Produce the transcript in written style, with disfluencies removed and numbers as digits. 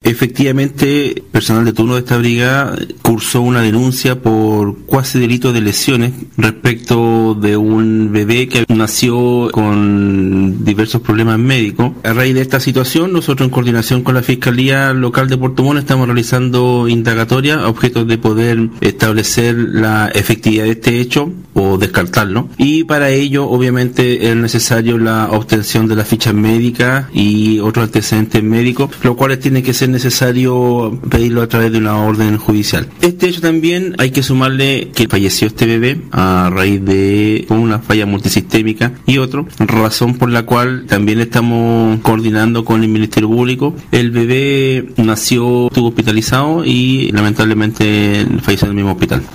Efectivamente, personal de turno de esta brigada cursó una denuncia por cuasi delito de lesiones respecto de un bebé que nació con diversos problemas médicos. A raíz de esta situación, nosotros en coordinación con la Fiscalía Local de Puerto Montt estamos realizando indagatorias a objeto de poder establecer la efectividad de este hecho o descartarlo. Y para ello, obviamente, es necesario la obtención de las fichas médicas y otros antecedentes médicos, lo cual tiene que ser necesario pedirlo a través de una orden judicial. Este hecho también hay que sumarle que falleció este bebé a raíz de una falla multisistémica y otro, razón por la cual también estamos coordinando con el Ministerio Público. El bebé nació, estuvo hospitalizado y lamentablemente falleció en el mismo hospital.